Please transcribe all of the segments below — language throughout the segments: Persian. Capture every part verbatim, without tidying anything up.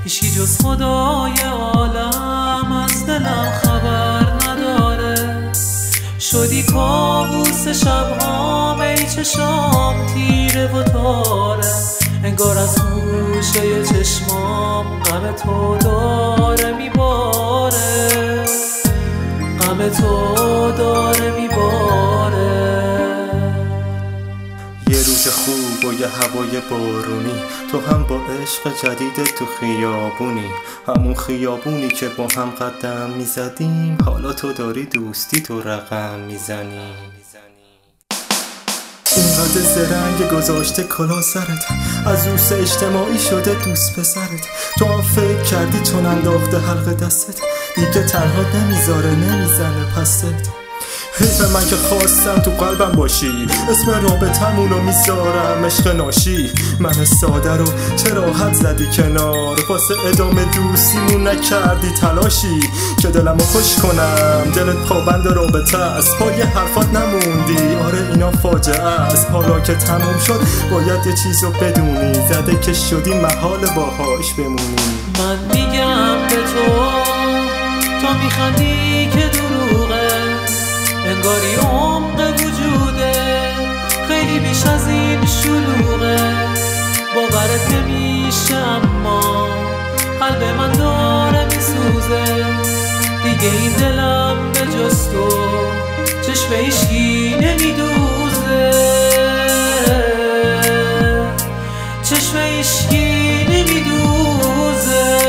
هیچی جز خدای عالم از دلم خبر نداره. شدی کابوس شبهام ای چشام تیره و تاره، انگار از گوشه چشمام غم تو داره میباره، غم تو داره میباره. یه روز خوب و یه هوای بارونی، تو هم با عشق جدید تو خیابونی، همون خیابونی که با هم قدم میزدیم، حالا تو داری دوستی تو رقم میزنی. اینقدر زرنگ گذاشته کلا سرت، از دوست اجتماعی شده دوست پسرت. تو هم فکر کردی چون انداخته حلق دستت، دیگه تنها نمیذاره نمیزنه پست. حیف من که خواستم تو قلبم باشی، اسم رابطمونو میذارم عشق ناشی. من ساده رو چه راحت زدی کنار، واسه ادامه دوستیمون نکردی تلاشی که دلمو خوش کنم. دلت پابند رابطه است، پای حرفات نموندی. آره اینا فاجعه است، حالا که تموم شد باید یه چیزو بدونی، زده که شدی محال باهاش بمونی. من میگم به تو، تو میخندی که دروغه، انگاری عمق وجوده خیلی بیش از این شلوغه. باورت نمیشه اما قلب من داره میسوزه، دیگه این دلم به جز تو چشم هیچکی نمیدوزه، چشم هیچکی نمیدوزه.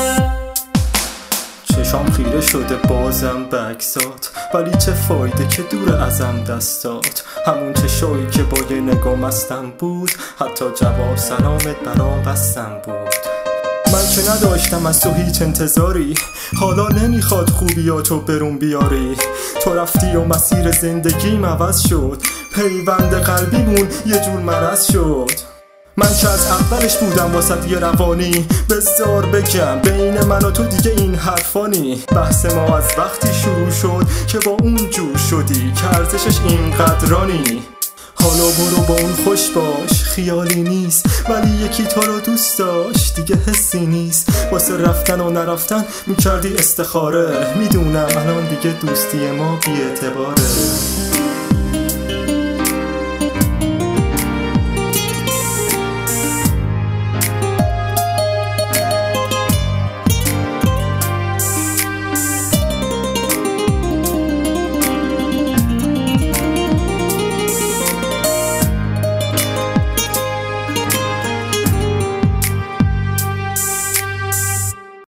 چشام خیره شده بازم بکسات، ولی چه فایده که دور ازم دستات. همون چشایی که با یه نگاه مستم بود، حتی جواب سلامت برام بستم بود. من که نداشتم از تو هیچ انتظاری، حالا نمیخواد خوبیاتو برون بیاری. تو رفتی و مسیر زندگیم عوض شد، پیوند قلبیمون یه جور مرض شد. من که از اولش بودم واسه یه روانی، بذار بگم بین من و تو دیگه این حرفانی. بحث ما از وقتی شروع شد که با اون جور شدی که ارزشش اینقدرانی. حالا برو با اون خوش باش، خیالی نیست ولی یکی تو رو دوست داشت، دیگه حسی نیست. واسه رفتن و نرفتن میکردی استخاره، میدونم الان دیگه دوستی ما بی اعتباره.